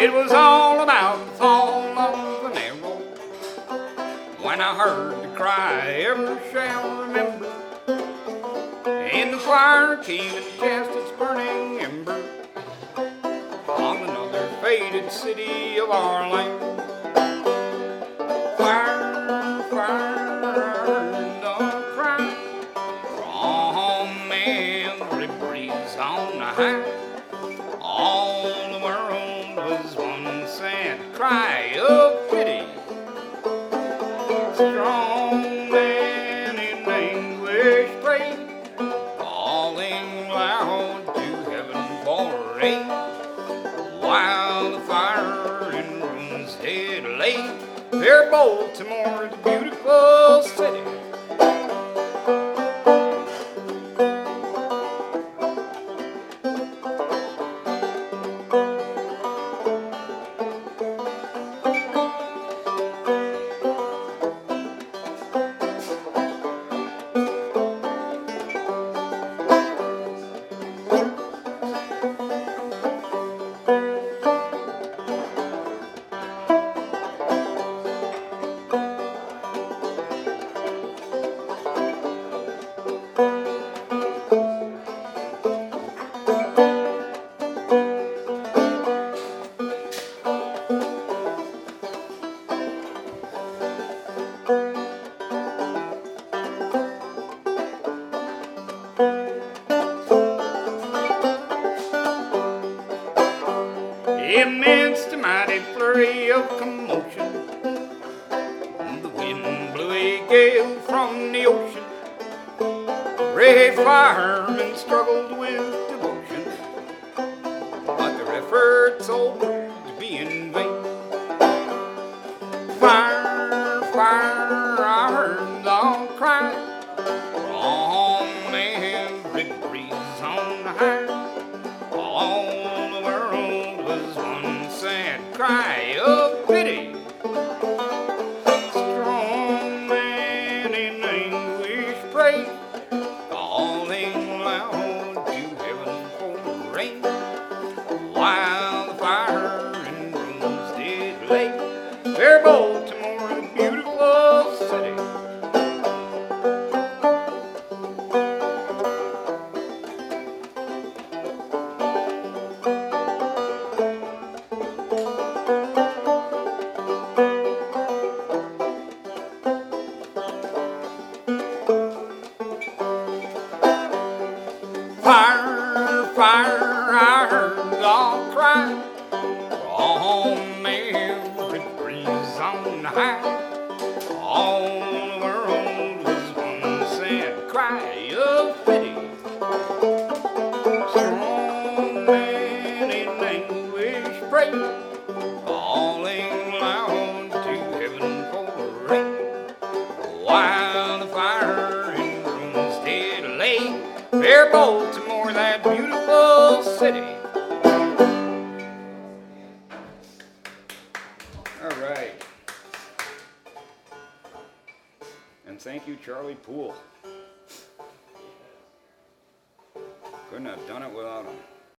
It was all about the fall of the narrow. When I heard the cry, ever shall remember. And the fire came and cast its burning ember on another faded city of our land. Fire, fire, don't cry from every breeze on the high. All the world was one sad cry of pity. Strong man in anguish prayed, calling loud to heaven for aid, while the fire in ruins did lay. Fair Baltimore, the beautiful city. Amidst a mighty flurry of commotion, the wind blew a gale from the ocean. Brave firemen struggled with devotion, but their efforts all proved to be in vain. Fire, fire, I heard the cry from every breeze on high. All the world was one sad cry of pity. Strong man in anguish prayed, calling loud to heaven for rain, while the fire in ruins did lay. Fair Baltimore, the beautiful city. Fire, fire, I heard the cry from every breeze on high. All the world was one sad cry of pity. Strong man in anguish prayed, calling loud to heaven for rain, while the fire in ruins did lay. Fair Baltimore, that beautiful city. All right. And thank you, Charlie Poole. Couldn't have done it without him.